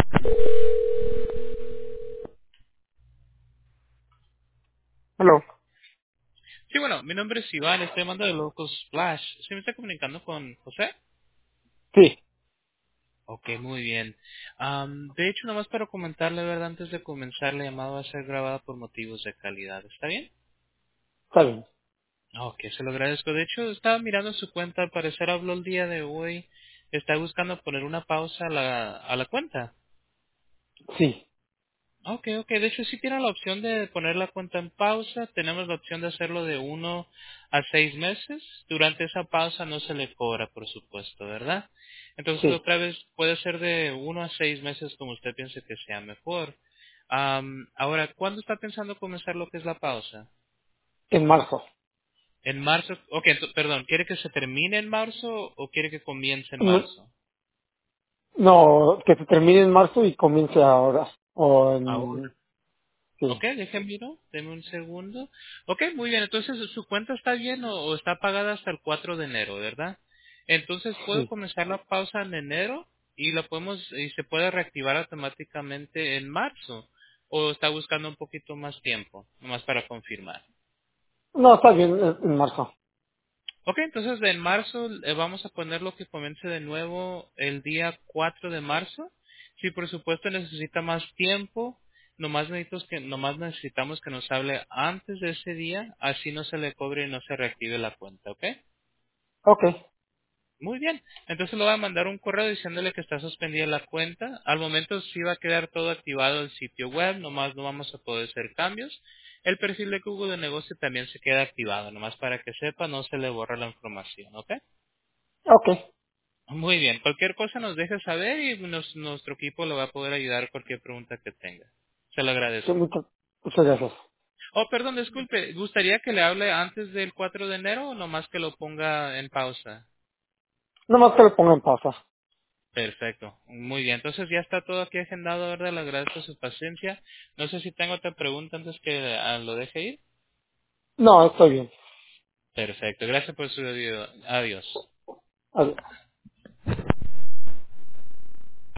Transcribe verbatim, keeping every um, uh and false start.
Hello. Sí, bueno, mi nombre es Iván, estoy llamando de Local Splash. ¿Se me está comunicando con José? Sí, Ok, muy bien. Am, de hecho, nomás para comentarle, ¿verdad? Antes de comenzar, la llamada va a ser grabada por motivos de calidad. ¿Está bien? está bien. Ok, se lo agradezco. De hecho, estaba mirando su cuenta, al parecer habló el día de hoy. Está buscando poner una pausa a la, a la cuenta. Sí, Ok, ok. De hecho, sí tiene la opción de poner la cuenta en pausa. Tenemos la opción de hacerlo de uno a seis meses. Durante esa pausa no se le cobra, por supuesto, ¿verdad? Entonces, sí. otra vez puede ser de uno a seis meses como usted piense que sea mejor. Am, ahora, ¿cuándo está pensando comenzar lo que es la pausa? En marzo. En marzo. Ok, ento- perdón. ¿Quiere que se termine en marzo o quiere que comience en No, marzo? no, que se termine en marzo y comience ahora. O Ahora. en... Sí, Ok, déjenme miro, deme un segundo. Ok, muy bien, entonces su cuenta está bien o, o está pagada hasta el cuatro de enero, ¿verdad? Entonces puedo sí. comenzar la pausa en enero y la podemos y se puede reactivar automáticamente en marzo o está buscando un poquito más tiempo, nomás para confirmar. No, está bien en en marzo. Ok, entonces en marzo eh, vamos a poner lo que comience de nuevo el día cuatro de marzo. Si por supuesto necesita más tiempo, nomás, necesitamos que, nomás necesitamos que nos hable antes de ese día, así no se le cobre y no se reactive la cuenta, ¿ok? Ok, Muy bien, entonces le voy a mandar un correo diciéndole que está suspendida la cuenta. Al momento sí va a quedar todo activado el sitio web, nomás no vamos a poder hacer cambios. El perfil de Google de negocio también se queda activado, nomás para que sepa, no se le borra la información, ¿ok? ok. Muy bien, cualquier cosa nos deja saber y nos- nuestro equipo le va a poder ayudar a cualquier pregunta que tenga. Se lo Sí, agradezco. muchas, muchas gracias. Oh, perdón, disculpe, ¿gustaría que le hable antes del cuatro de enero o nomás que lo ponga en pausa? Nomás que lo ponga en pausa. Perfecto, muy bien. Entonces ya está todo aquí agendado, ¿verdad? Le agradezco su paciencia. No sé si tengo otra pregunta antes que ah, lo deje ir. No, estoy bien. Perfecto, gracias por su ayuda. Adiós. Adiós.